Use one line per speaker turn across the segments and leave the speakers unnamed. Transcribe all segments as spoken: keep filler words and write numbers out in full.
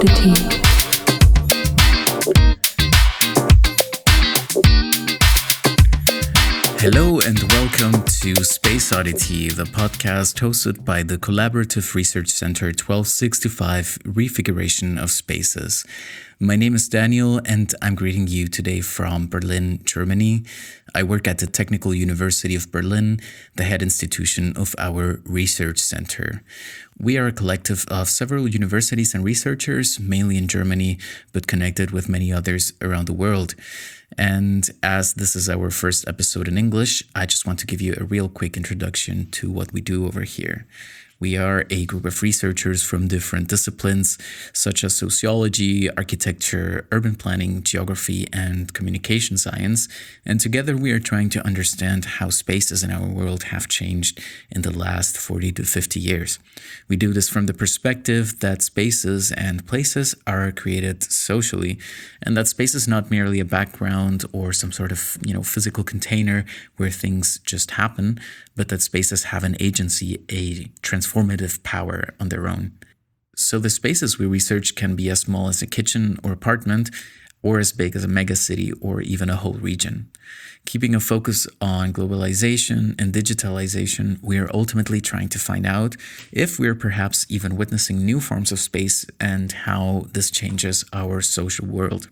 Oddity.
Hello and welcome to Space Oddity, the podcast hosted by the Collaborative Research Center twelve sixty-five Refiguration of Spaces. My name is Daniel and I'm greeting you today from Berlin, Germany. I work at the Technical University of Berlin, the head institution of our research center. We are a collective of several universities and researchers, mainly in Germany, but connected with many others around the world. And as this is our first episode in English, I just want to give you a real quick introduction to what we do over here. We are a group of researchers from different disciplines, such as sociology, architecture, urban planning, geography, and communication science. And together we are trying to understand how spaces in our world have changed in the last forty to fifty years. We do this from the perspective that spaces and places are created socially, and that space is not merely a background or some sort of, you know, physical container where things just happen, but that spaces have an agency, a transformative power on their own. So the spaces we research can be as small as a kitchen or apartment, or as big as a megacity or even a whole region. Keeping a focus on globalization and digitalization, we are ultimately trying to find out if we're perhaps even witnessing new forms of space and how this changes our social world.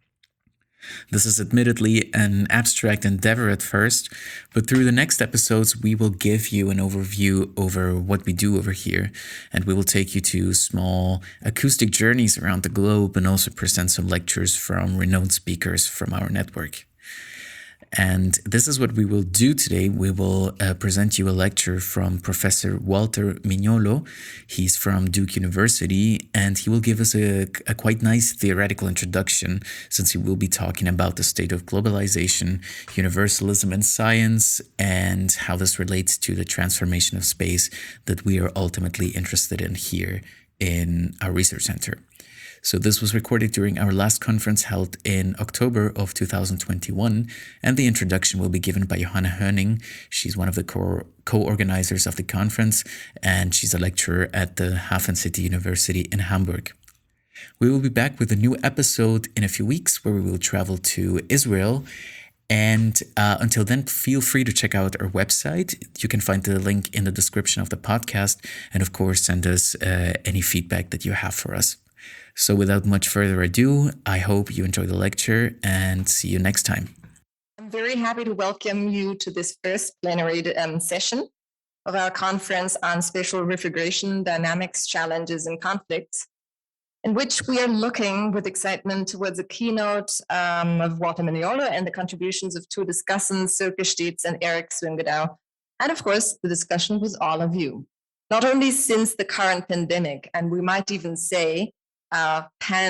This is admittedly an abstract endeavor at first, but through the next episodes, we will give you an overview over what we do over here, and we will take you to small acoustic journeys around the globe and also present some lectures from renowned speakers from our network. And this is what we will do today. We will uh, present you a lecture from Professor Walter Mignolo. He's from Duke University, and he will give us a, a quite nice theoretical introduction, since he will be talking about the state of globalization, universalism in science, and how this relates to the transformation of space that we are ultimately interested in here in our research center. So this was recorded during our last conference held in October of two thousand twenty-one, and the introduction will be given by Johanna Höning. She's one of the co- co-organizers of the conference, and she's a lecturer at the Hafen City University in Hamburg. We will be back with a new episode in a few weeks where we will travel to Israel. And uh, until then, feel free to check out our website. You can find the link in the description of the podcast, and of course, send us uh, any feedback that you have for us. So without much further ado, I hope you enjoy the lecture and see you next time.
I'm very happy to welcome you to this first plenary um, session of our conference on spatial refiguration, dynamics, challenges, and conflicts, in which we are looking with excitement towards a keynote um, of Walter Mignolo and the contributions of two discussants, Silke Steetz and Eric Swingedau, and of course, the discussion with all of you. Not only since the current pandemic, and we might even say uh,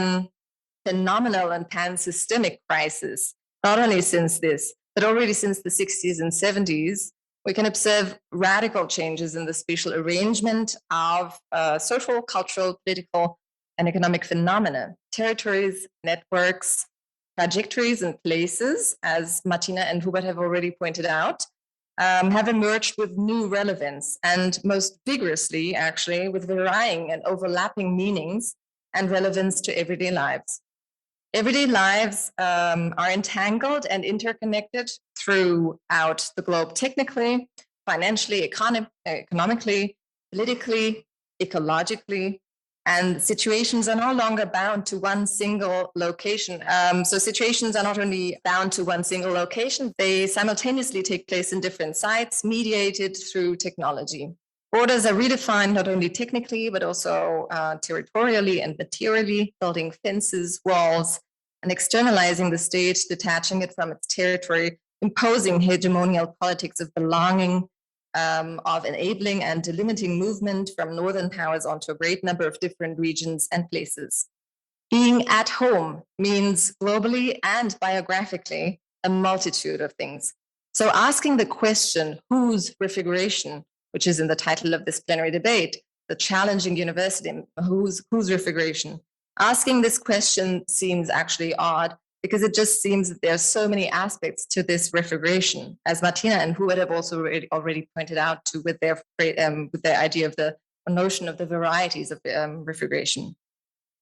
pan-phenomenal and pan-systemic crisis, not only since this, but already since the sixties and seventies, we can observe radical changes in the spatial arrangement of uh, social, cultural, political, and economic phenomena, territories, networks, trajectories, and places, as Martina and Hubert have already pointed out, um, have emerged with new relevance, and most vigorously, actually, with varying and overlapping meanings and relevance to everyday lives. Everyday lives um, are entangled and interconnected throughout the globe, technically, financially, econo- economically, politically, ecologically, and situations are no longer bound to one single location. Um, so situations are not only bound to one single location, they simultaneously take place in different sites, mediated through technology. Borders are redefined not only technically, but also uh, territorially and materially, building fences, walls, and externalizing the state, detaching it from its territory, imposing hegemonial politics of belonging, um, of enabling and delimiting movement from northern powers onto a great number of different regions and places. Being at home means globally and biographically a multitude of things. So asking the question, whose refiguration, which is in the title of this plenary debate, the challenging university, whose, whose refiguration? Asking this question seems actually odd because it just seems that there are so many aspects to this refiguration, as Martina and Hubert have also already, already pointed out to with their um, with their idea of the notion of the varieties of um, refiguration.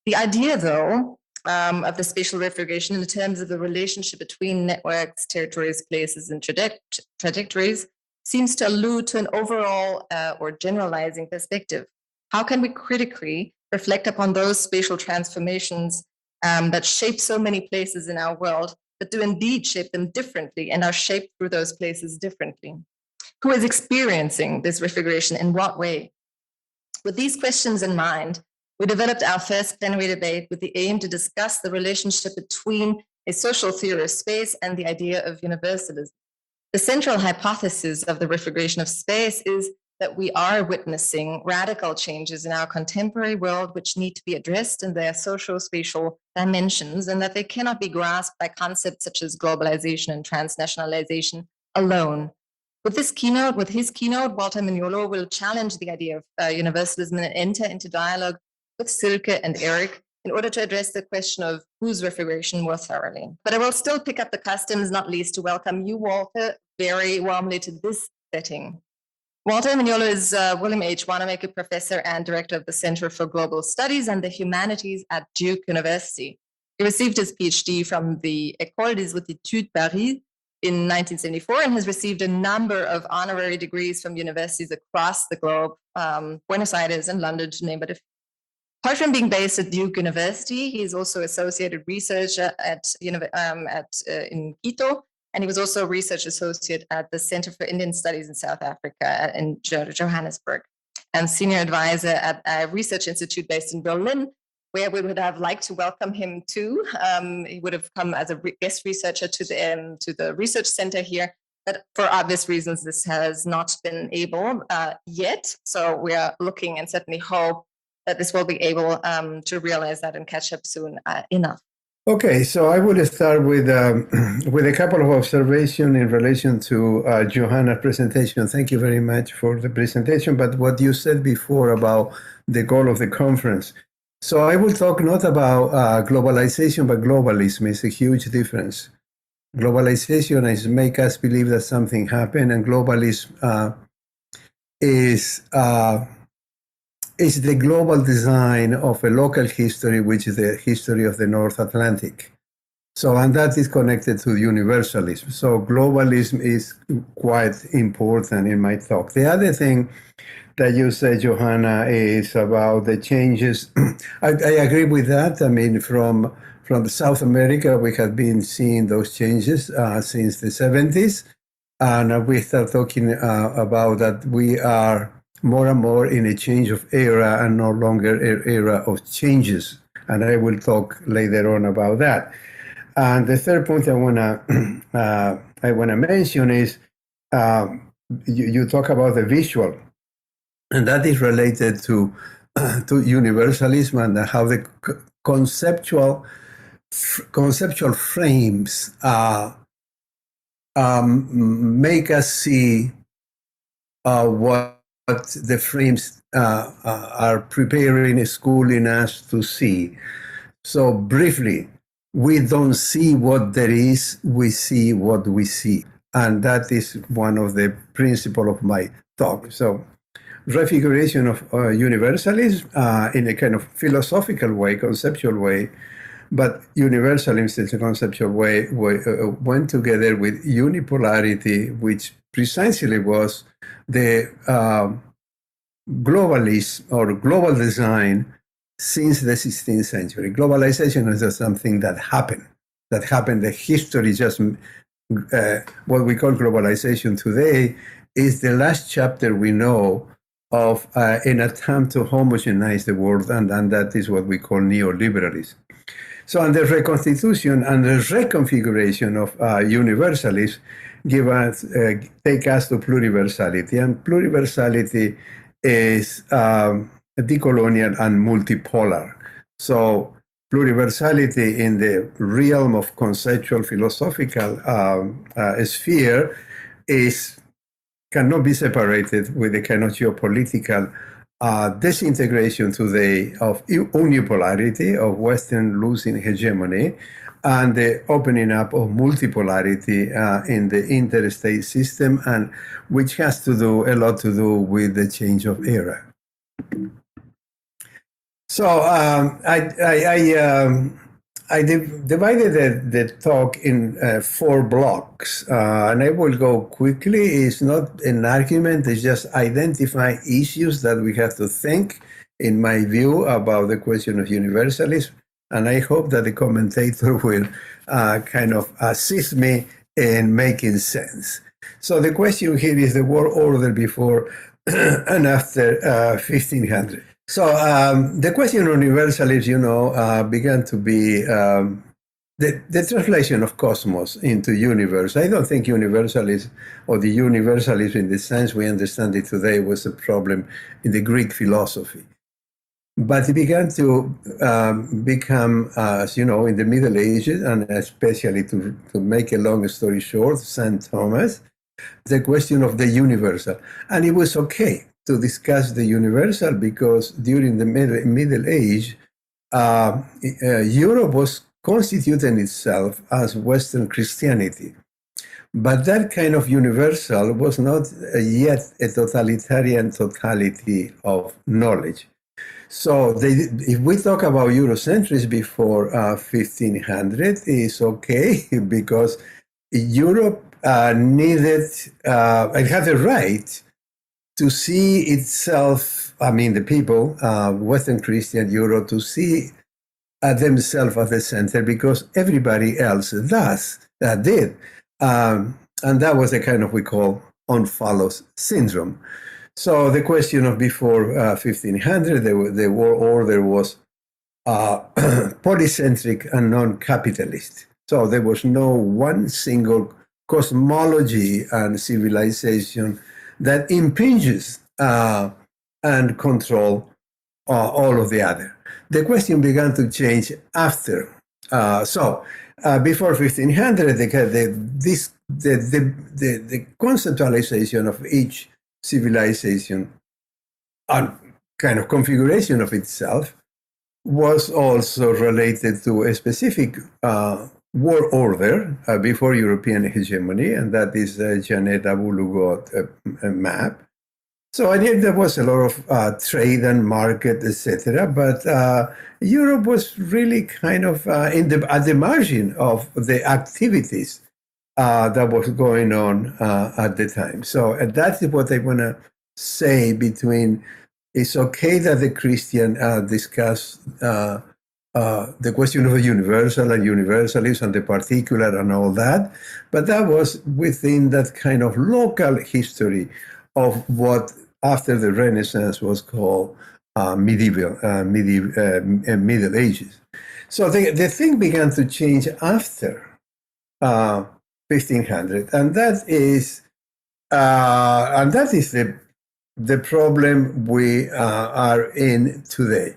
The idea, though, um, of the spatial refiguration in terms of the relationship between networks, territories, places, and traje- trajectories seems to allude to an overall uh, or generalizing perspective. How can we critically reflect upon those spatial transformations um, that shape so many places in our world, but do indeed shape them differently and are shaped through those places differently? Who is experiencing this refiguration in what way? With these questions in mind, we developed our first plenary debate with the aim to discuss the relationship between a social theory of space and the idea of universalism. The central hypothesis of the refiguration of space is that we are witnessing radical changes in our contemporary world which need to be addressed in their socio-spatial dimensions, and that they cannot be grasped by concepts such as globalization and transnationalization alone. With this keynote, with his keynote, Walter Mignolo will challenge the idea of uh, universalism and enter into dialogue with Silke and Eric in order to address the question of whose refiguration more thoroughly. But I will still pick up the customs, not least to welcome you, Walter, very warmly to this setting. Walter Mignolo is uh, William H. Wanamaker Professor and Director of the Center for Global Studies and the Humanities at Duke University. He received his PhD from the École des Hautes Études Paris in nineteen seventy-four and has received a number of honorary degrees from universities across the globe, um, Buenos Aires and London, to name but a few. Apart from being based at Duke University, he is also associated researcher at, um, at uh, in Quito, and he was also a research associate at the Center for Indian Studies in South Africa in Johannesburg, and senior advisor at a research institute based in Berlin, where we would have liked to welcome him too. Um, he would have come as a re- guest researcher to the um, to the research center here, but for obvious reasons, this has not been able uh, yet. So we are looking and certainly hope that this will be able um, to realize that and catch up soon uh, enough.
Okay, so I will start with um, with a couple of observations in relation to uh, Johanna's presentation. Thank you very much for the presentation, but what you said before about the goal of the conference. So I will talk not about uh, globalization, but globalism. Is a huge difference. Globalization is make us believe that something happened, and globalism uh, is uh, is the global design of a local history, which is the history of the North Atlantic. So, and that is connected to universalism. So globalism is quite important in my talk. The other thing that you said, Johanna, is about the changes. I, I agree with that. I mean, from from South America, we have been seeing those changes uh, since the seventies. And we start talking uh, about that we are more and more in a change of era and no longer an era of changes. And I will talk later on about that. And the third point I wanna uh, I wanna mention is uh, you, you talk about the visual, and that is related to uh, to universalism and how the conceptual conceptual frames uh, um, make us see uh, what. What the frames uh, uh, are preparing, schooling us to see. So briefly, we don't see what there is, we see what we see. And that is one of the principles of my talk. So refiguration of uh, universalism uh, in a kind of philosophical way, conceptual way, but universalism is a conceptual way, way uh, went together with unipolarity, which precisely was the uh, globalist or global design since the sixteenth century. Globalization is just something that happened, that happened. The history just, uh, what we call globalization today is the last chapter we know of uh, an attempt to homogenize the world, and, and that is what we call neoliberalism. So, and the reconstitution and the reconfiguration of uh, universalism give us, uh, take us to pluriversality. And pluriversality is um, decolonial and multipolar. So pluriversality in the realm of conceptual philosophical um, uh, sphere is cannot be separated with the kind of geopolitical uh, disintegration today of unipolarity, of Western losing hegemony, and the opening up of multipolarity uh, in the interstate system, and which has to do a lot to do with the change of era. So um, I, I, I, um, I div- divided the, the talk in uh, four blocks, uh, and I will go quickly. It's not an argument, it's just identify issues that we have to think, in my view, about the question of universalism. And I hope that the commentator will uh, kind of assist me in making sense. So the question here is the world order before and after uh, fifteen hundred. So um, the question of universalism, you know, uh, began to be um, the, the translation of cosmos into universe. I don't think universalism or the universalism in the sense we understand it today was a problem in the Greek philosophy. But it began to um, become, uh, as you know, in the Middle Ages, and especially to, to make a long story short, Saint Thomas, the question of the universal. And it was okay to discuss the universal because during the Middle, middle Age, uh, uh, Europe was constituting itself as Western Christianity. But that kind of universal was not yet a totalitarian totality of knowledge. So they, if we talk about Eurocentrism before uh, fifteen hundred, it's okay because Europe uh, needed, uh, it had a right to see itself, I mean, the people, uh, Western Christian Europe, to see uh, themselves at the center because everybody else does, uh, did. Um, and that was a kind of, we call, unfollows syndrome. So the question of before uh, fifteen hundred, the, the world order was uh, polycentric and non-capitalist. So there was no one single cosmology and civilization that impinges uh, and control uh, all of the other. The question began to change after. Uh, so uh, before fifteen hundred, the, the, this, the, the, the, the conceptualization of each civilization and kind of configuration of itself was also related to a specific uh, world order uh, before European hegemony, and that is uh, Janet Abu-Lughod uh, map. So I think there was a lot of uh, trade and market, et cetera. But uh, Europe was really kind of uh, in the at the margin of the activities uh, that was going on uh, at the time. So uh, that's what I want to say between. It's okay that the Christian uh, discuss uh, uh, the question of the universal and universalism and the particular and all that, but that was within that kind of local history of what after the Renaissance was called uh, medieval, uh, medieval uh, Middle Ages. So the, the thing began to change after uh, fifteen hundred, and that is uh, and that is the the problem we uh, are in today.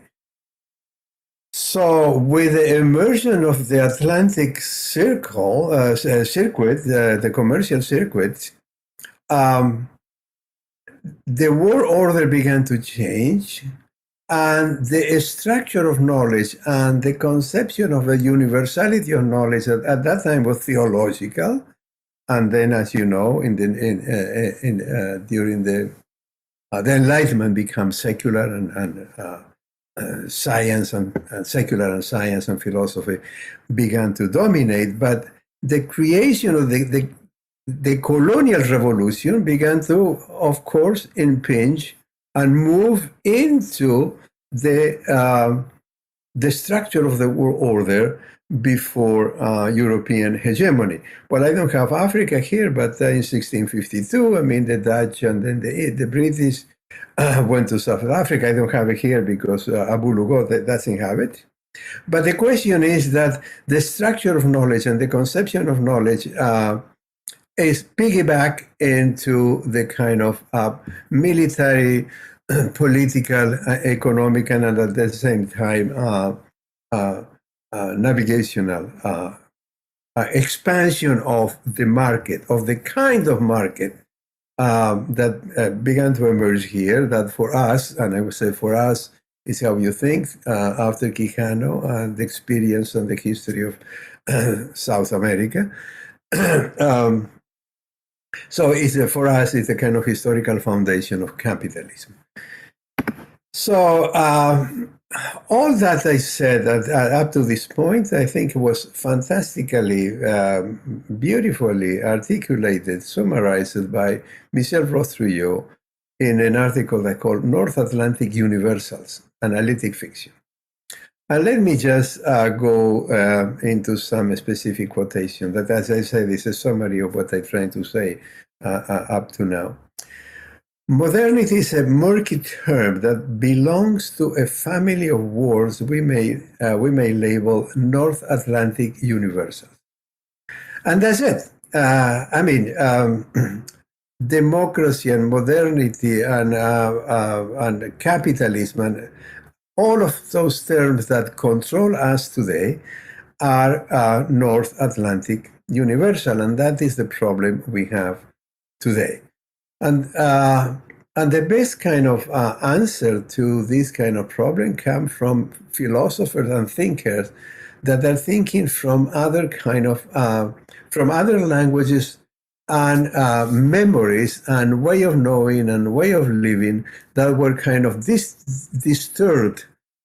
So with the immersion of the Atlantic circle, uh, circuit, uh, the commercial circuit, um, the world order began to change, and the structure of knowledge and the conception of the universality of knowledge at, at that time was theological. And then, as you know, in the, in, uh, in, uh, during the Uh, the Enlightenment becomes secular and, and uh, uh, science and, and secular and science and philosophy began to dominate. But the creation of the, the, the colonial revolution began to, of course, impinge and move into the, uh, the structure of the world order before uh, European hegemony. Well, I don't have Africa here, but uh, in sixteen fifty-two, I mean, the Dutch and then the, the British uh, went to South Africa. I don't have it here because uh, Abu-Lughod doesn't have it. But the question is that the structure of knowledge and the conception of knowledge uh, is piggyback into the kind of uh, military, political, uh, economic, and at the same time, uh, uh, Uh, navigational uh, uh, expansion of the market, of the kind of market um, that uh, began to emerge here, that for us, and I would say for us, is how you think, uh, after Quijano and the experience and the history of uh, South America. um, so it's, uh, for us, it's a kind of historical foundation of capitalism. So, uh, all that I said uh, up to this point, I think was fantastically, um, beautifully articulated, summarized by Michel Roth-Trujillo in an article I called North Atlantic Universals, Analytic Fiction. And let me just uh, go uh, into some specific quotation that, as I said, is a summary of what I'm trying to say uh, uh, up to now. Modernity is a murky term that belongs to a family of words we may, uh, we may label North Atlantic Universals. And that's it. Uh, I mean, um, democracy and modernity and, uh, uh, and capitalism and all of those terms that control us today are uh, North Atlantic Universal, and that is the problem we have today. And uh, and the best kind of uh, answer to this kind of problem come from philosophers and thinkers that are thinking from other kind of uh, from other languages and uh, memories and way of knowing and way of living that were kind of dis- disturbed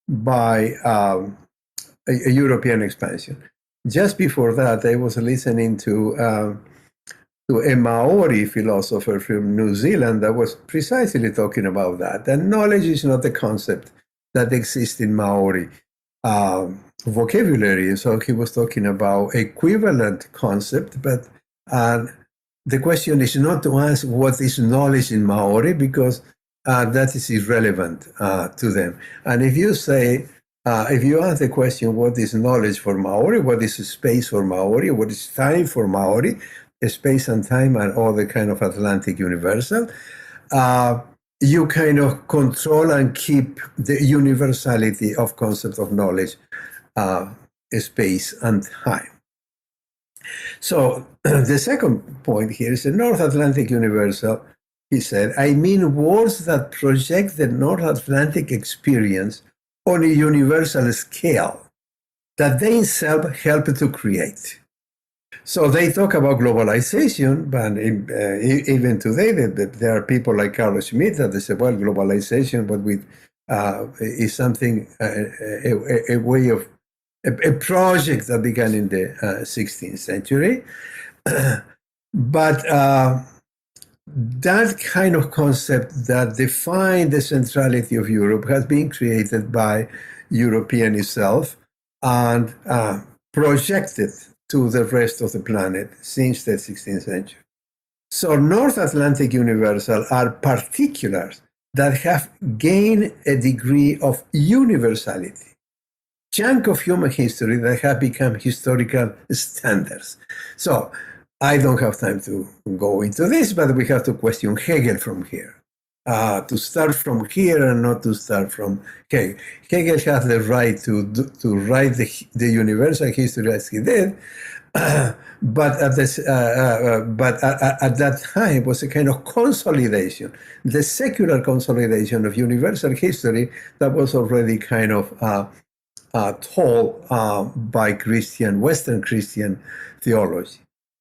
by um, a, a European expansion. Just before that, I was listening to uh, to a Maori philosopher from New Zealand that was precisely talking about that. And knowledge is not a concept that exists in Maori uh, vocabulary. So he was talking about equivalent concept, but uh, the question is not to ask what is knowledge in Maori, because uh, that is irrelevant uh, to them. And if you say, uh, if you ask the question, what is knowledge for Maori, what is space for Maori, what is time for Maori, space and time are all the kind of Atlantic universal, uh, you kind of control and keep the universality of concept of knowledge, uh, space and time. So the second point here is the North Atlantic Universal, he said, I mean words that project the North Atlantic experience on a universal scale that they themselves help to create. So they talk about globalization, but in, uh, even today, there are people like Carl Schmitt that they say, well, globalization, but with uh, is something, uh, a, a, a way of, a, a project that began in the uh, sixteenth century. But uh, that kind of concept that defined the centrality of Europe has been created by European itself and uh, projected to the rest of the planet since the sixteenth century. So North Atlantic Universal are particulars that have gained a degree of universality, chunk of human history that have become historical standards. So I don't have time to go into this, but we have to question Hegel from here. Uh, to start from here and not to start from Hegel. Hegel has the right to to write the, the universal history as he did, uh, but at this, uh, uh, but at, at that time it was a kind of consolidation, the secular consolidation of universal history that was already kind of uh, uh, told uh, by Christian, Western Christian theology.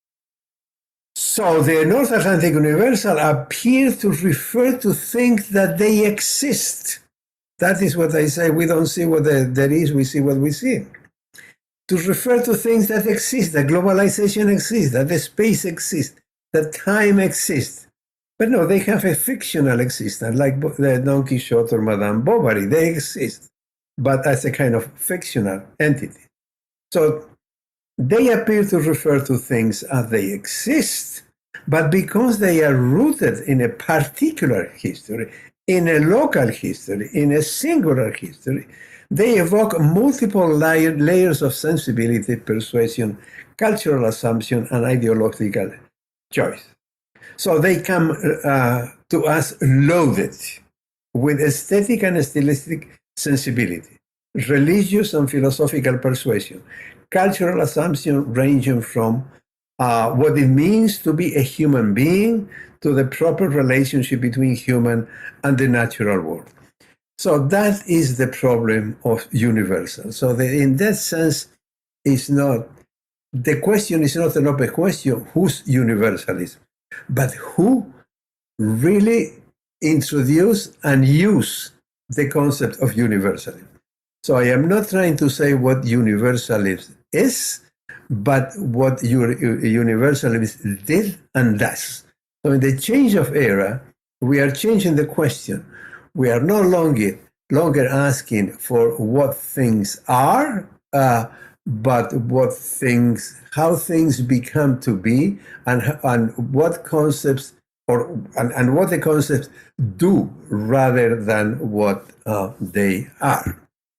So the North Atlantic Universal appears to refer to things that they exist. That is what I say. We don't see what there is, we see what we see. To refer to things that exist, that globalization exists, that the space exists, that time exists. But no, they have a fictional existence, like the Don Quixote or Madame Bovary. They exist, but as a kind of fictional entity. So they appear to refer to things as they exist, but because they are rooted in a particular history, in a local history, in a singular history, they evoke multiple layer, layers of sensibility, persuasion, cultural assumption, and ideological choice. So they come uh, to us loaded with aesthetic and stylistic sensibility, religious and philosophical persuasion, cultural assumption ranging from uh, what it means to be a human being to the proper relationship between human and the natural world. So that is the problem of universal. So the, in that sense, it's not, the question is not an open question, whose universalism, but who really introduced and used the concept of universalism. So I am not trying to say what universalism is, but what universalism did and does. So in the change of era, we are changing the question. We are no longer longer asking for what things are, uh, but what things, how things become to be, and and what concepts or and, and what the concepts do rather than what uh, they are.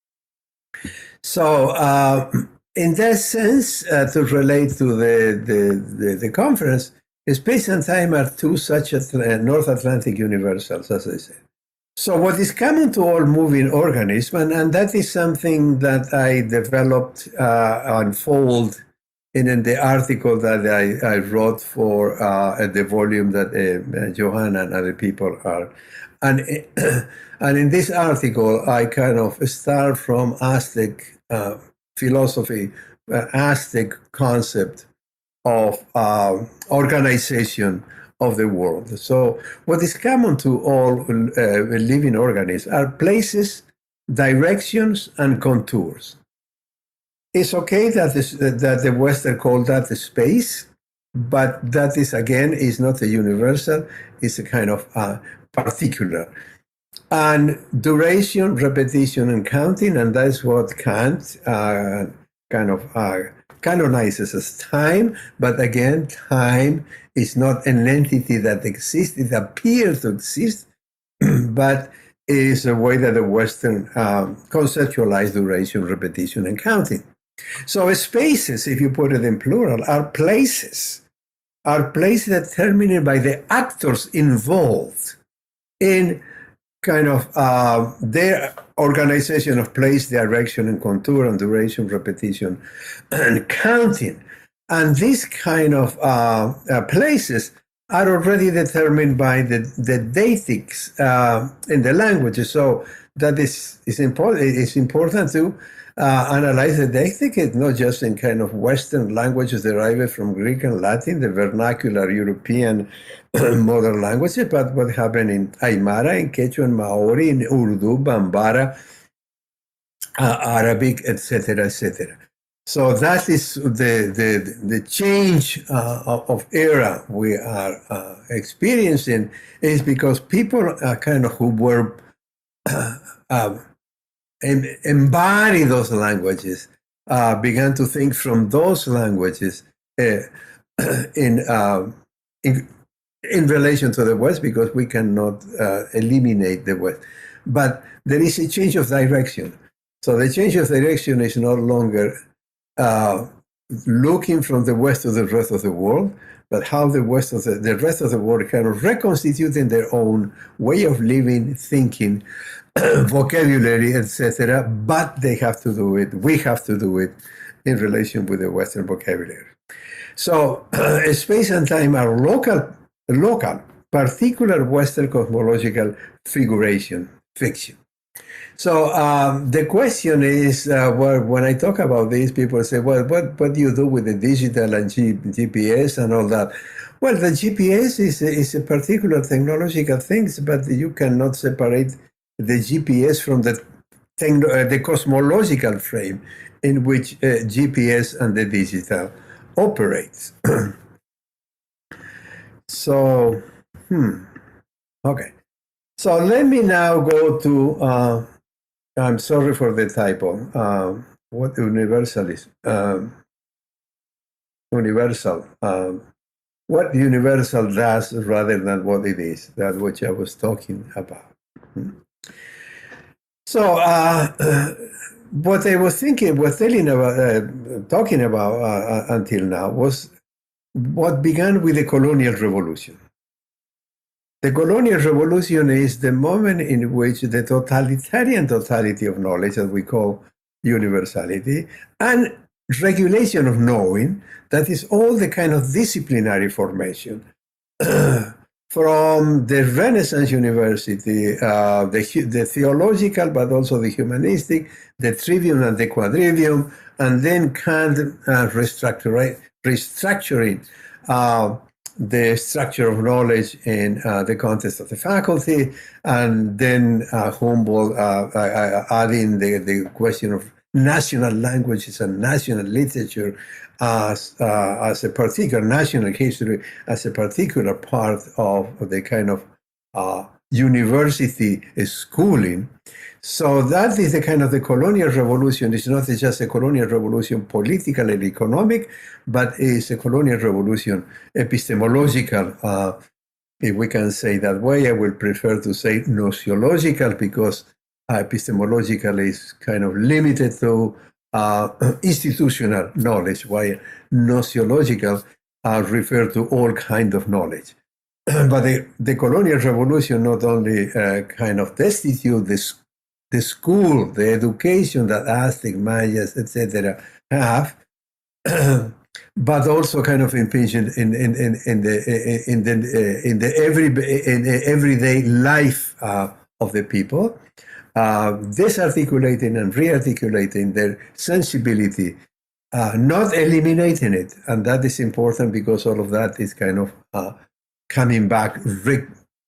So, uh, in that sense, uh, to relate to the, the, the, the conference, space and time are two such a North Atlantic universals, as I said. So what is common to all moving organisms, and, and that is something that I developed, uh, unfold in, in the article that I, I wrote for uh, the volume that uh, Johanna and other people are. And, and in this article, I kind of start from Aztec uh, philosophy, uh, Aztec concept of uh, organization of the world. So what is common to all uh, living organisms are places, directions, and contours. It's okay that, this, that the Western called that the space, but that is, again, is not a universal, it's a kind of uh, particular. And duration, repetition, and counting, and that's what Kant uh, kind of uh, canonizes as time. But again, time is not an entity that exists, it appears to exist, but is a way that the Western um, conceptualize duration, repetition, and counting. So spaces, if you put it in plural, are places, are places determined by the actors involved in kind of uh, their organization of place, direction, and contour, and duration, repetition, and counting. And these kind of uh, uh, places are already determined by the, the deictics uh, in the languages. So that is, is important. It's important to uh, analyze the deictic, not just in kind of Western languages derived from Greek and Latin, the vernacular European modern languages, but what happened in Aymara, in Quechua, and Maori, in Urdu, Bambara, uh, Arabic, et cetera, et cetera. So that is the the the change uh, of era we are uh, experiencing is because people uh, kind of who were uh, um, em- embody those languages uh, began to think from those languages uh, in, uh, in in relation to the West, because we cannot uh, eliminate the West. But there is a change of direction. So the change of direction is no longer uh, looking from the West to the rest of the world, but how the West of the, the rest of the world kind of reconstituting their own way of living, thinking, vocabulary, et cetera. But they have to do it. We have to do it in relation with the Western vocabulary. So uh, space and time are local. local, particular Western cosmological figuration, fiction. So um, the question is, uh, well, when I talk about this, people say, well, what, what do you do with the digital and G- GPS and all that? Well, the G P S is a, is a particular technological thing, but you cannot separate the G P S from the, techno- uh, the cosmological frame in which uh, G P S and the digital operates. So, hmm, okay. So let me now go to, uh, I'm sorry for the typo, uh, what universal is. Um, universal. Um, what universal does rather than what it is, that which I was talking about. Hmm. So, uh, what I was thinking, was telling about, uh, talking about uh, until now was what began with the colonial revolution. The colonial revolution is the moment in which the totalitarian totality of knowledge, that we call universality, and regulation of knowing, that is all the kind of disciplinary formation from the Renaissance University, uh, the, the theological, but also the humanistic, the trivium and the quadrivium, and then Kant uh, restructuring, restructuring uh, the structure of knowledge in uh, the context of the faculty, and then uh, Humboldt uh, uh, adding the, the question of national languages and national literature as, uh, as a particular national history, as a particular part of the kind of uh, university schooling. So that is the kind of the colonial revolution. It's not just a colonial revolution, political and economic, but it's a colonial revolution, epistemological, uh, if we can say that way. I will prefer to say gnosiological, because uh, epistemological is kind of limited to uh, institutional knowledge, while gnosiological uh, refer to all kind of knowledge. But the, the colonial revolution not only uh, kind of destitute the the school, the education that Aztec, Mayas, et cetera have, but also kind of impinged in in in, in the in the in the every in the everyday life uh, of the people, uh, disarticulating and rearticulating their sensibility, uh, not eliminating it, and that is important because all of that is kind of uh, coming back, re,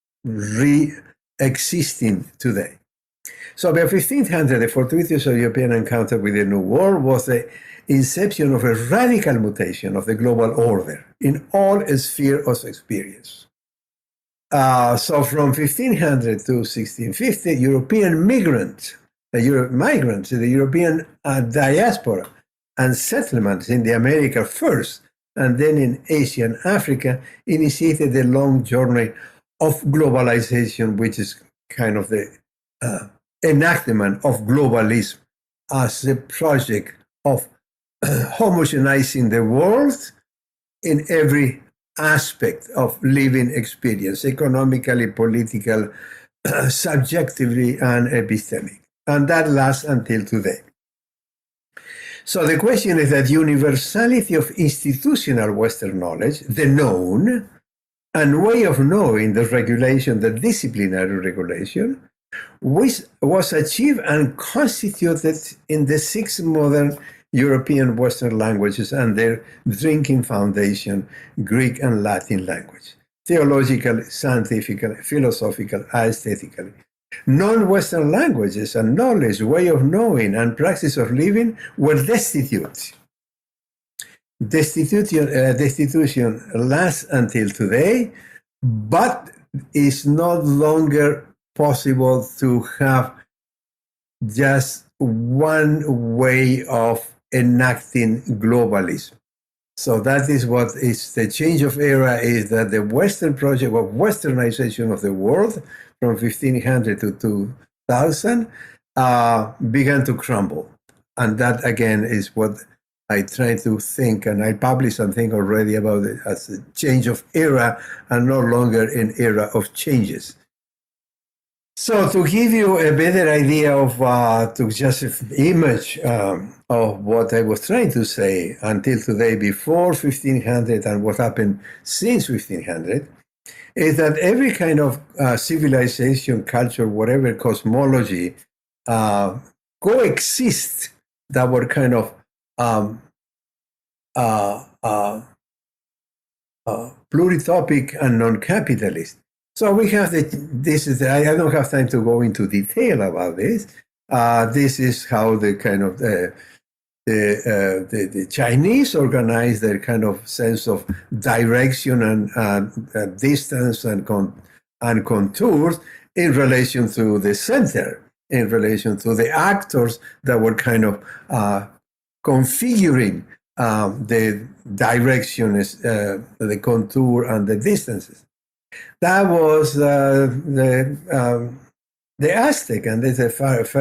re-existing today. So by fifteen hundred, the fortuitous European encounter with the New World was the inception of a radical mutation of the global order in all spheres of experience. Uh, so from fifteen hundred to sixteen fifty, European migrants, the Euro- migrants, the European uh, diaspora and settlements in the America first, and then in Asia and Africa, initiated the long journey of globalization, which is kind of the uh, enactment of globalism as a project of homogenizing the world in every aspect of living experience, economically, political, subjectively, and epistemic. And that lasts until today. So the question is that universality of institutional Western knowledge, the known, and way of knowing, the regulation, the disciplinary regulation, which was achieved and constituted in the six modern European Western languages and their drinking foundation, Greek and Latin language, theologically, scientifically, philosophically, aesthetically. Non-Western languages and knowledge, way of knowing, and practice of living were destitute. Destitution, uh, destitution lasts until today, but is no longer possible to have just one way of enacting globalism. So that is what is the change of era, is that the Western project of Westernization of the world from fifteen hundred to two thousand uh, began to crumble. And that, again, is what I try to think, and I published something already about it as a change of era and no longer an era of changes. So to give you a better idea of, uh, to just image um, of what I was trying to say until today, before fifteen hundred and what happened since fifteen hundred, is that every kind of uh, civilization, culture, whatever cosmology uh, coexist that were kind of um, uh, uh, uh, pluritopic and non-capitalist. So we have the, this is, the, I don't have time to go into detail about this. Uh, this is how the kind of, the, the, uh, the, the Chinese organize their kind of sense of direction and uh, distance and, con, and contours in relation to the center, in relation to the actors that were kind of uh, configuring um, the direction, uh, the contour and the distances. That was uh, the um, the Aztec, and there's a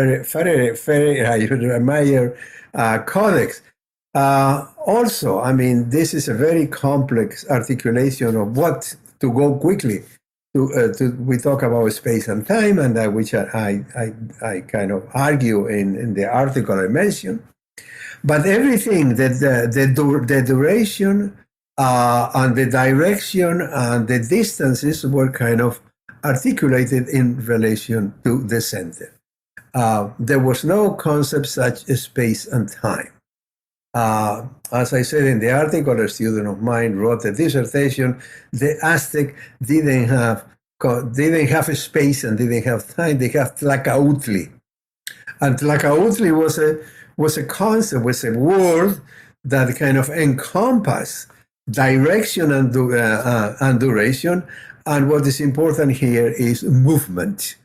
Ferrier uh, Codex. Uh, also, I mean, this is a very complex articulation of what to go quickly. To, uh, to we talk about space and time, and uh, which I, I I kind of argue in, in the article I mentioned. But everything that the the, the duration. Uh, and the direction and the distances were kind of articulated in relation to the center. Uh, there was no concept such as space and time. Uh, as I said in the article, a student of mine wrote a dissertation. The Aztec didn't have didn't have a space and didn't have time. They have Tlacautli, and Tlacautli was a was a concept, was a word that kind of encompassed direction and, du- uh, uh, and duration. And what is important here is movement.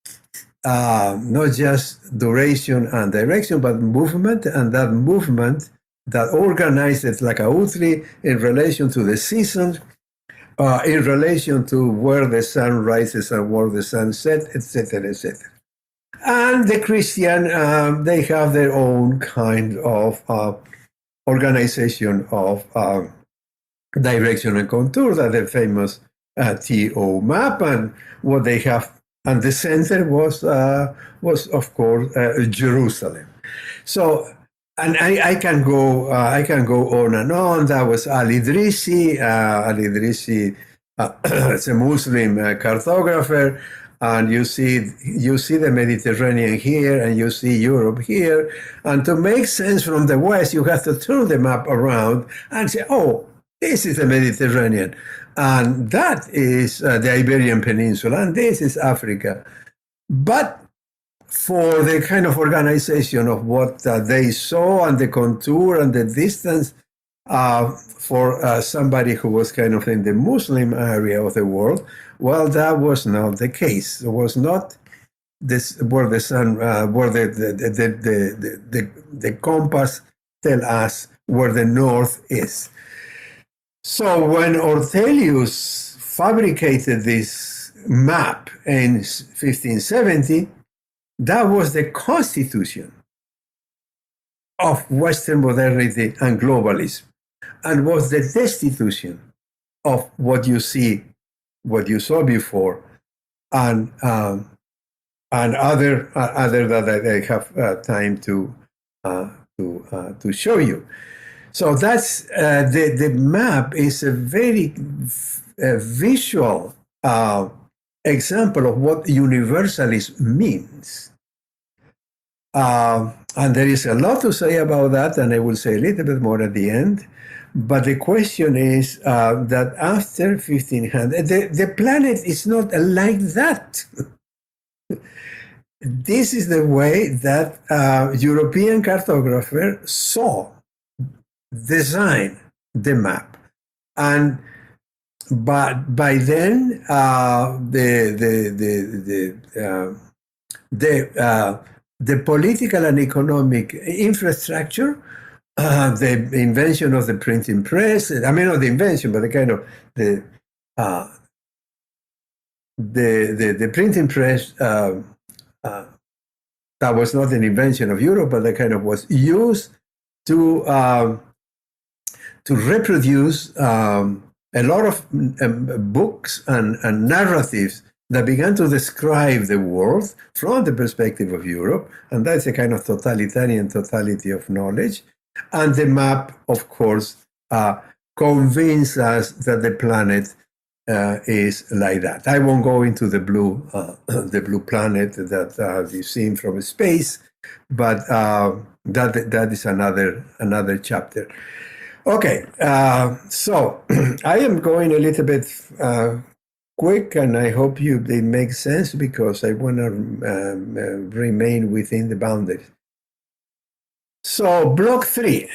Uh, not just duration and direction, but movement, and that movement that organizes Tlacautli in relation to the seasons, uh, in relation to where the sun rises and where the sun sets, et cetera, et cetera. And the Christian, um, they have their own kind of uh, organization of uh, direction and contour, that the famous uh, T O map, and what they have. And the center was, uh, was of course, uh, Jerusalem. So, and I, I can go, uh, I can go on and on. That was Al-Idrisi. Uh, Al-Idrisi uh, is a Muslim uh, cartographer, and you see, you see the Mediterranean here, and you see Europe here. And to make sense from the West, you have to turn the map around and say, "Oh, this is the Mediterranean. And that is uh, the Iberian Peninsula, and this is Africa." But for the kind of organization of what uh, they saw and the contour and the distance, uh, for uh, somebody who was kind of in the Muslim area of the world, well, that was not the case. It was not this where the sun, uh, where the the, the, the, the, the, the compass tell us where the north is. So when Ortelius fabricated this map in fifteen seventy, that was the constitution of Western modernity and globalism, and was the destitution of what you see, what you saw before, and um, and other uh, other that I have uh, time to uh, to uh, to show you. So that's uh, the the map is a very uh, visual uh, example of what universalism means, uh, and there is a lot to say about that, and I will say a little bit more at the end. But the question is uh, that after fifteen hundred, the, the planet is not like that. This is the way that uh, European cartographer saw, design the map, and but by then uh, the the the the uh, the, uh, the political and economic infrastructure, uh, the invention of the printing press. I mean, not the invention, but the kind of the uh, the, the the printing press. Uh, uh, that was not an invention of Europe, but that kind of was used to. Uh, to reproduce um, a lot of um, books and, and narratives that began to describe the world from the perspective of Europe, and that's a kind of totalitarian totality of knowledge. And the map, of course, uh, convinced us that the planet uh, is like that. I won't go into the blue, uh, the blue planet that uh, you've seen from space, but uh, that that is another another chapter. Okay, uh, so I am going a little bit uh, quick, and I hope you they make sense, because I want to um, uh, remain within the boundaries. So block three.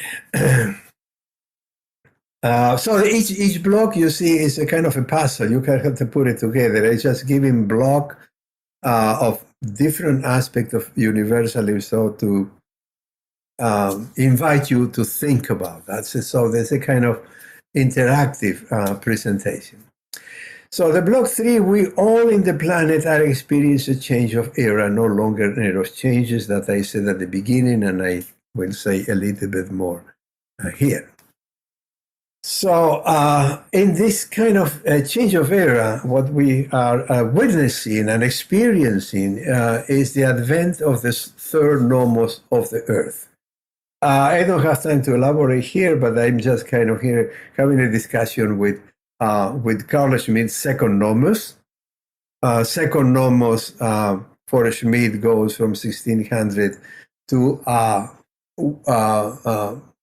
uh, so each each block you see is a kind of a puzzle. You can have to put it together. I just giving block uh, of different aspects of universalism, so to Um, invite you to think about that. So, so there's a kind of interactive uh, presentation. So the block three, we all in the planet are experiencing a change of era, no longer era changes that I said at the beginning, and I will say a little bit more uh, here. So uh, in this kind of uh, change of era, what we are uh, witnessing and experiencing uh, is the advent of this third nomos of the earth. Uh, I don't have time to elaborate here, but I'm just kind of here having a discussion with uh, with Carl Schmitt's second nomos. Uh, second nomos uh, for Schmitt goes from sixteen hundred to uh, uh, uh,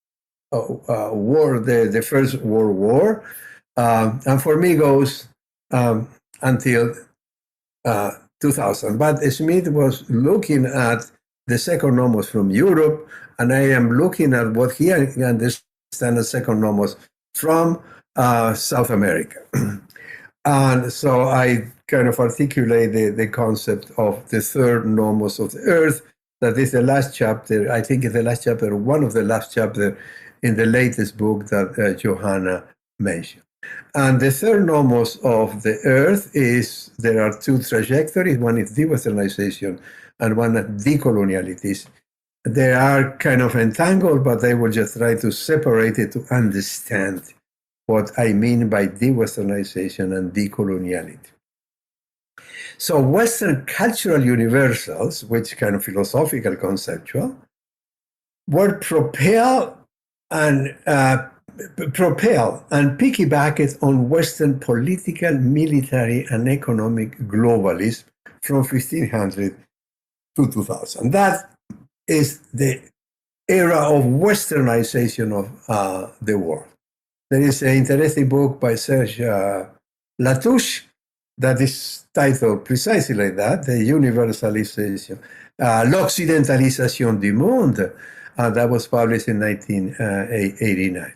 uh, war, the, the First World War, um, and for me goes um, until uh, two thousand. But Smith was looking at the second nomos from Europe, and I am looking at what he understands as second nomos from uh, South America. And so I kind of articulate the, the concept of the third nomos of the earth. That is the last chapter. I think it's the last chapter, one of the last chapters in the latest book that uh, Johanna mentioned. And the third nomos of the earth is, there are two trajectories. One is de-Westernization and one is decoloniality. They are kind of entangled, but I will just try to separate it to understand what I mean by de-Westernization and decoloniality. So Western cultural universals, which kind of philosophical conceptual, were propelled and uh, propel and piggybacked on Western political, military, and economic globalism from fifteen hundred to two thousand. That is the era of Westernization of uh, the world. There is an interesting book by Serge uh, Latouche that is titled precisely like that, The Universalization, uh, L'Occidentalisation du Monde, uh, that was published in nineteen eighty-nine.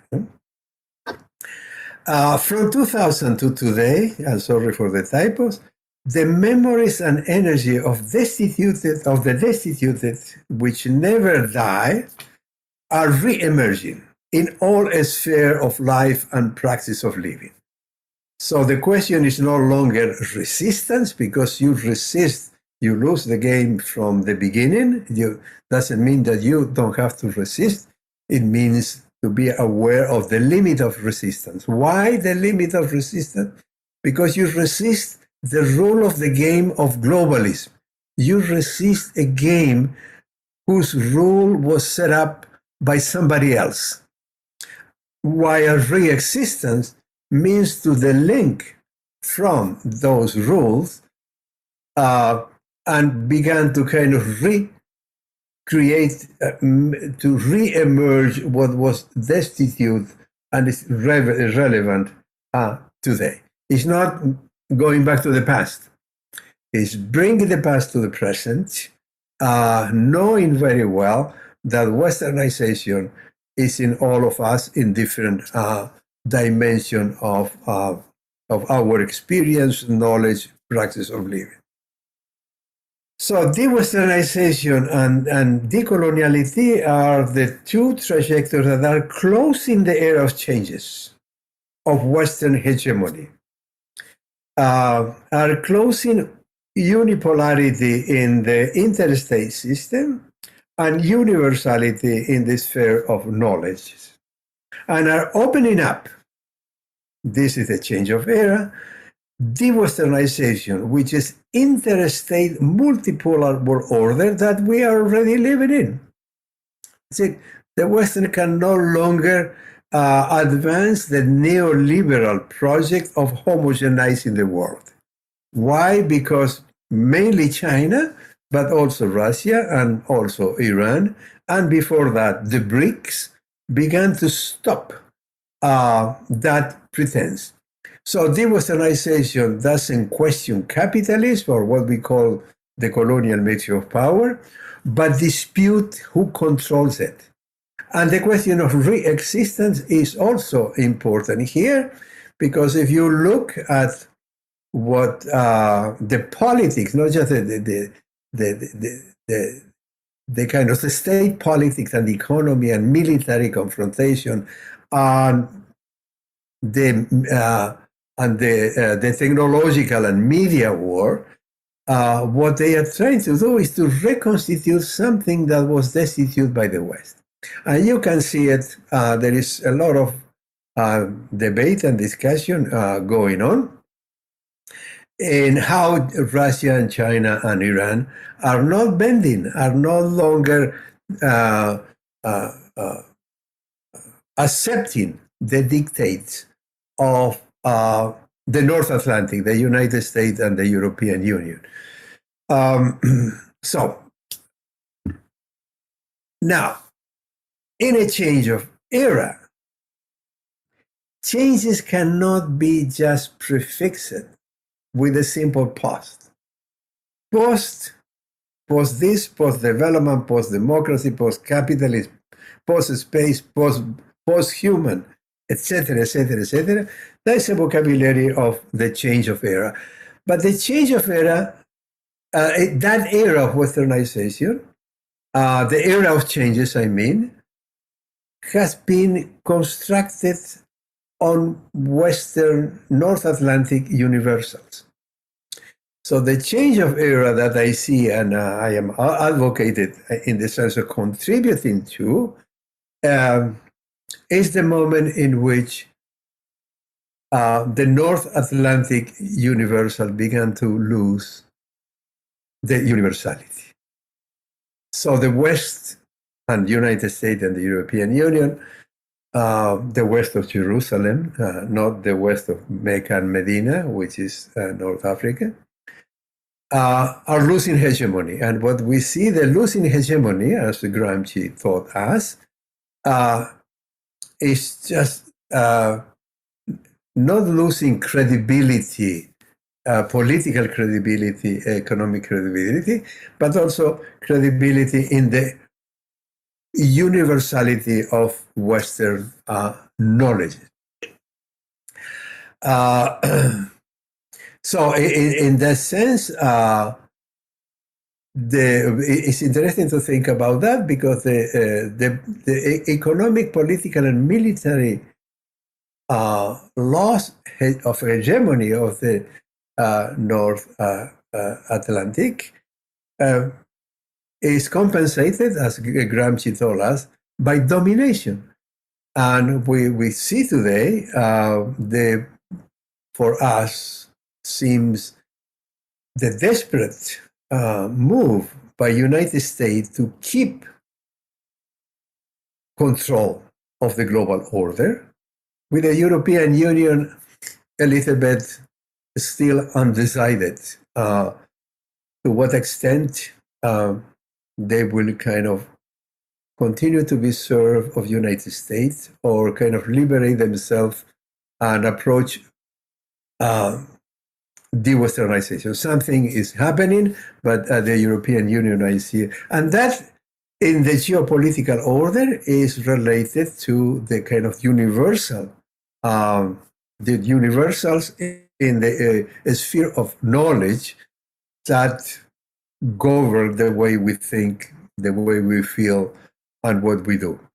Uh, from two thousand to today, I'm sorry for the typos, the memories and energy of destituted, of the destituted, which never die, are re-emerging in all spheres of life and practice of living. So the question is no longer resistance, because you resist, you lose the game from the beginning. You doesn't mean that you don't have to resist. It means to be aware of the limit of resistance. Why the limit of resistance? Because you resist the rule of the game of globalism. You resist a game whose rule was set up by somebody else. While re-existence means to the link from those rules uh, and began to kind of recreate, uh, to re-emerge what was destitute and is re- relevant uh, today. It's not going back to the past. It's bringing the past to the present, uh, knowing very well that Westernization is in all of us in different uh, dimension of, uh, of our experience, knowledge, practice of living. So de-Westernization and, and decoloniality are the two trajectories that are closing the era of changes of Western hegemony, uh, are closing unipolarity in the interstate system and universality in the sphere of knowledge, and are opening up, this is a change of era, de-Westernization, which is interstate multipolar world order that we are already living in. See, the Western can no longer uh, advance the neoliberal project of homogenizing the world. Why? Because mainly China, but also Russia and also Iran, and before that, the BRICS, began to stop uh, that pretense. So de-Westernization doesn't question capitalism or what we call the colonial mixture of power, but dispute who controls it. And the question of re-existence is also important here, because if you look at what uh, the politics, not just the, the, the, the, the, the kind of the state politics and the economy and military confrontation and the uh, and the uh, the technological and media war, uh, what they are trying to do is to reconstitute something that was destitute by the West. And you can see it, uh, there is a lot of uh, debate and discussion uh, going on in how Russia and China and Iran are not bending, are no longer uh, uh, uh, accepting the dictates of uh, the North Atlantic, the United States and the European Union. Um, so, now, in a change of era, changes cannot be just prefixed with a simple post. Post, post this, post development, post democracy, post capitalism, post space, post post human, et cetera, et cetera, et cetera. That's a vocabulary of the change of era. But the change of era, uh, that era of westernization, uh, the era of changes, I mean, has been constructed on Western North Atlantic universals. So the change of era that I see and uh, I am advocated in the sense of contributing to um, is the moment in which uh, the North Atlantic universal began to lose the universality. So the West and the United States and the European Union, Uh, the west of Jerusalem, uh, not the west of Mecca and Medina, which is uh, North Africa, uh, are losing hegemony. And what we see, the losing hegemony, as Gramsci taught us, uh, is just uh, not losing credibility, uh, political credibility, economic credibility, but also credibility in the universality of Western uh, knowledge. Uh, so, in, in that sense, uh, the, it's interesting to think about that because the, uh, the, the economic, political, and military uh, loss of hegemony of the uh, North uh, uh, Atlantic uh, is compensated, as Gramsci told us, by domination. And we, we see today, uh, the, for us, seems the desperate uh, move by United States to keep control of the global order, with the European Union a little bit still undecided uh, to what extent uh, they will kind of continue to be served of United States or kind of liberate themselves and approach uh, de-Westernization. Something is happening, but uh, the European Union, I see, and that in the geopolitical order is related to the kind of universal, um, the universals in the uh, sphere of knowledge that govern the way we think, the way we feel, and what we do.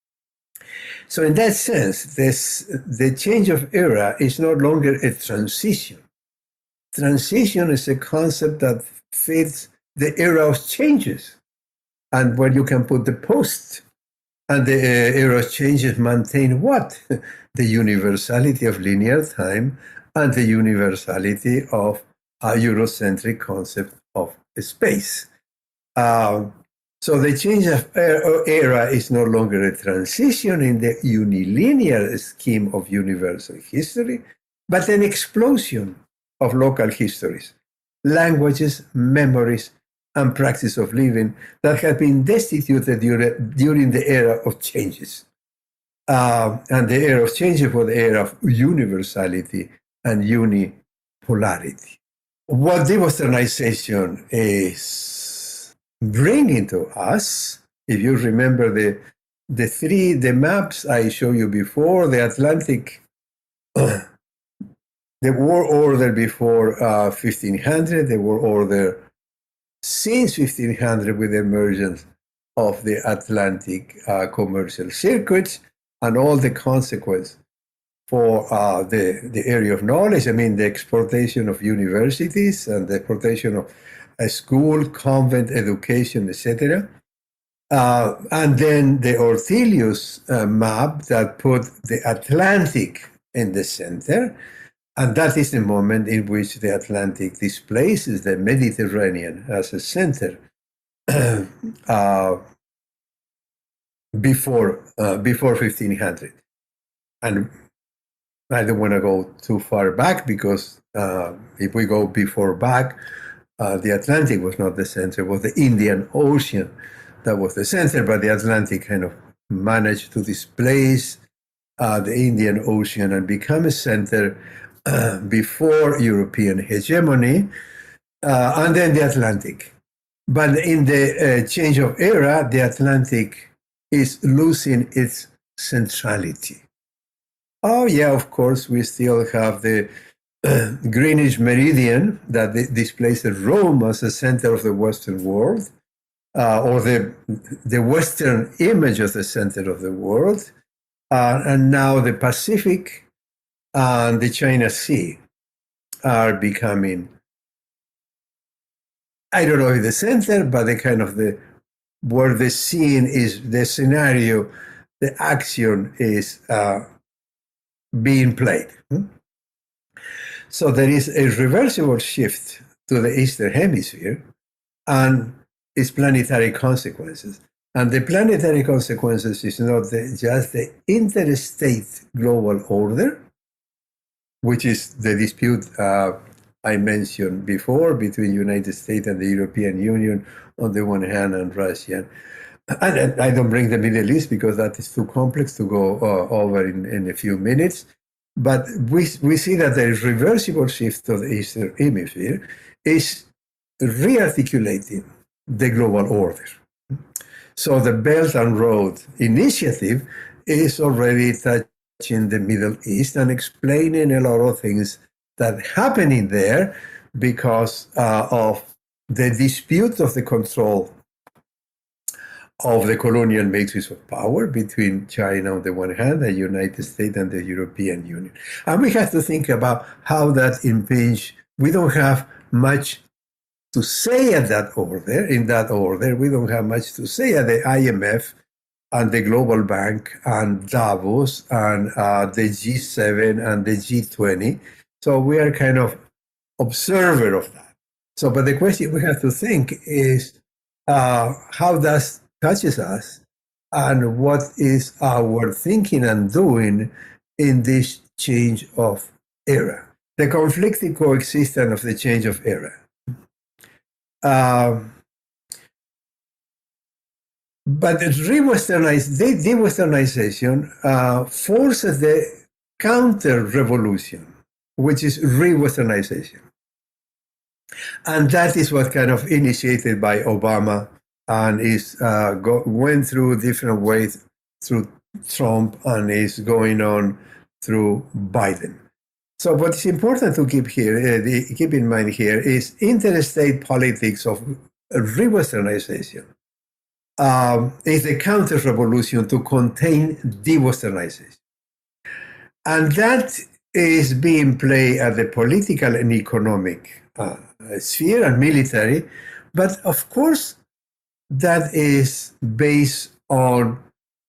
So in that sense, this, the change of era is no longer a transition. Transition is a concept that fits the era of changes, and where you can put the post, and the uh, era of changes maintain what? The universality of linear time and the universality of a Eurocentric concept of space. Uh, so the change of era is no longer a transition in the unilinear scheme of universal history, but an explosion of local histories, languages, memories, and practice of living that have been destituted during the era of changes. Uh, and the era of changes was the era of universality and unipolarity. What de-Westernization is bringing to us, if you remember the, the three, the maps I showed you before, the Atlantic, uh, the world order before uh, fifteen hundred, the world order since fifteen hundred with the emergence of the Atlantic uh, commercial circuits and all the consequence for uh, the, the area of knowledge. I mean, the exportation of universities and the exportation of a school, convent, education, et cetera. Uh, and then the Ortelius uh, map that put the Atlantic in the center. And that is the moment in which the Atlantic displaces the Mediterranean as a center uh, before, uh, before fifteen hundred. And I don't want to go too far back because uh, if we go before back, uh, the Atlantic was not the center, it was the Indian Ocean that was the center, but the Atlantic kind of managed to displace uh, the Indian Ocean and become a center uh, before European hegemony, uh, and then the Atlantic. But in the uh, change of era, the Atlantic is losing its centrality. Oh, yeah, of course, we still have the uh, Greenwich Meridian that displaces Rome as the center of the Western world, uh, or the, the Western image of the center of the world. Uh, and now the Pacific and the China Sea are becoming, I don't know if the center, but the kind of the, where the scene is, the scenario, the action is uh, being played. So there is a reversible shift to the Eastern Hemisphere and its planetary consequences. And the planetary consequences is not the, just the interstate global order, which is the dispute uh, I mentioned before between United States and the European Union on the one hand and Russia. And, and I don't bring the Middle East because that is too complex to go uh, over in, in a few minutes. But we, we see that the reversible shift of the Eastern Hemisphere is rearticulating the global order. So the Belt and Road Initiative is already touching the Middle East and explaining a lot of things that are happening there because uh, of the dispute of the control of the colonial matrix of power between China on the one hand, the United States and the European Union. And we have to think about how that impinges. We don't have much to say at that order, in that order. We don't have much to say at the I M F and the Global Bank and Davos and uh, the G seven and the G twenty. So we are kind of observer of that. So, but the question we have to think is uh, how does touches us and what is our thinking and doing in this change of era, the conflicting coexistence of the change of era. Um, but the re-Westernization, the de-Westernization uh, forces the counter-revolution, which is re-Westernization. And that is what kind of initiated by Obama and is uh, go, went through different ways through Trump and is going on through Biden. So what is important to keep here, uh, the, keep in mind here is interstate politics of re-Westernization um, is the counter-revolution to contain de-Westernization. And that is being played at the political and economic uh, sphere and military, but of course that is based on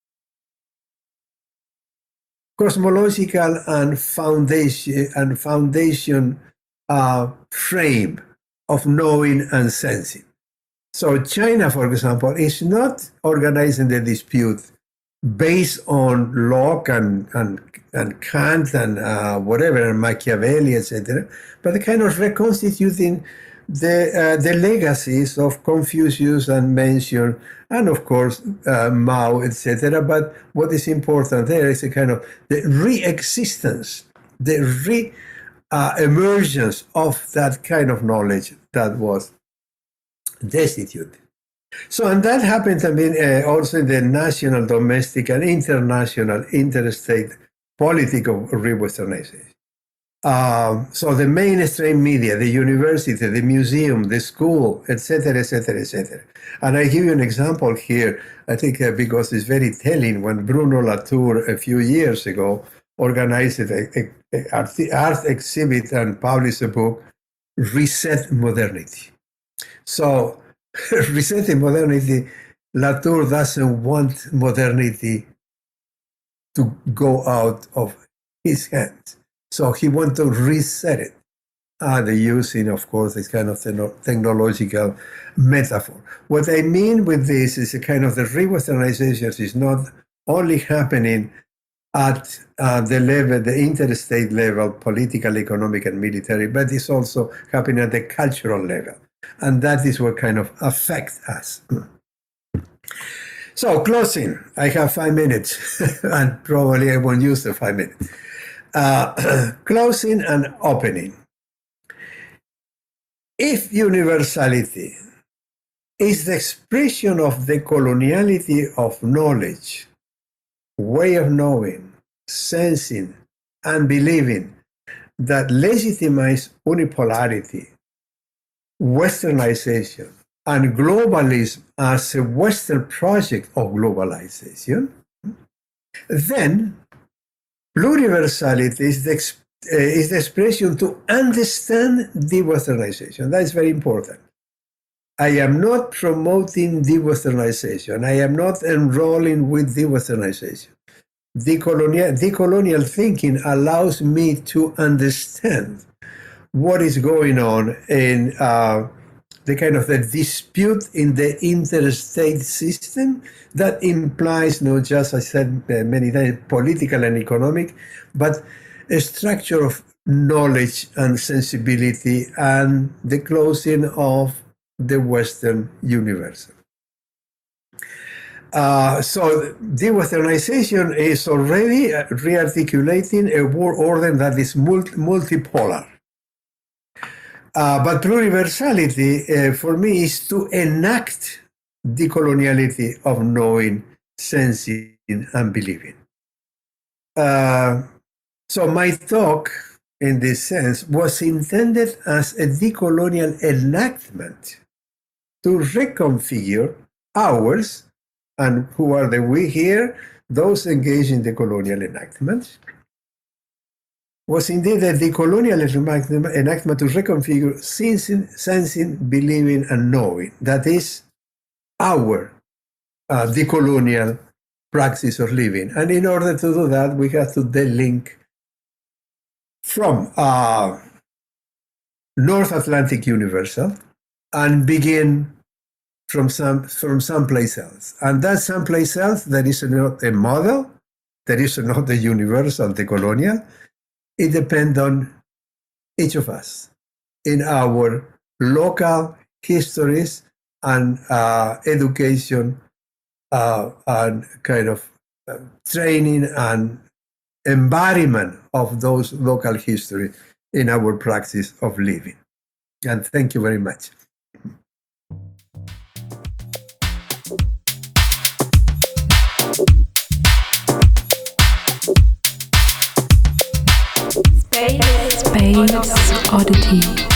cosmological and foundation and foundation uh, frame of knowing and sensing. So China, for example, is not organizing the dispute based on Locke and and, and Kant and uh, whatever, and Machiavelli, et cetera, but kind of reconstituting the uh, the legacies of Confucius and Mencius, and of course uh, Mao, et cetera. But what is important there is a kind of the re-existence, the re-emergence uh, of that kind of knowledge that was destitute. So, and that happened, I mean, uh, also in the national, domestic, and international, interstate politics of re-Westernization. Um, so the mainstream media, the university, the museum, the school, et cetera, et cetera, et cetera. And I give you an example here, I think uh, because it's very telling, when Bruno Latour a few years ago organized a, a, a art, art exhibit and published a book, Reset Modernity. So resetting modernity, Latour doesn't want modernity to go out of his hands. So he wants to reset it. Uh, the using, of course, this kind of technological metaphor. What I mean with this is a kind of the re-Westernization is not only happening at uh, the level, the interstate level, political, economic, and military, but it's also happening at the cultural level. And that is what kind of affects us. So closing, I have five minutes and probably I won't use the five minutes. Uh, closing and opening. If universality is the expression of the coloniality of knowledge, way of knowing, sensing, and believing that legitimize unipolarity, westernization, and globalism as a Western project of globalization, then pluriversality is the, uh, is the expression to understand de-Westernization. That is very important. I am not promoting de-Westernization. I am not enrolling with de-Westernization. Decolonial, decolonial thinking allows me to understand what is going on in uh, the kind of the dispute in the interstate system that implies not just, I said many times, political and economic, but a structure of knowledge and sensibility and the closing of the Western universe. Uh, so de-Westernization is already rearticulating a world order that is multi- multipolar. Uh, but pluriversality, uh, for me, is to enact the coloniality of knowing, sensing, and believing. Uh, so my talk, in this sense, was intended as a decolonial enactment to reconfigure ours, and who are the we here, those engaged in the colonial enactment, was indeed a decolonial enactment to reconfigure sensing, sensing, believing, and knowing. That is our uh, decolonial praxis of living. And in order to do that, we have to delink from uh, North Atlantic Universal and begin from some from someplace else. And that someplace else, there is not a model, there is not a universal, the colonial. It depends on each of us in our local histories and uh, education uh, and kind of uh, training and embodiment of those local history in our practice of living. And thank you very much.
Space Oddity.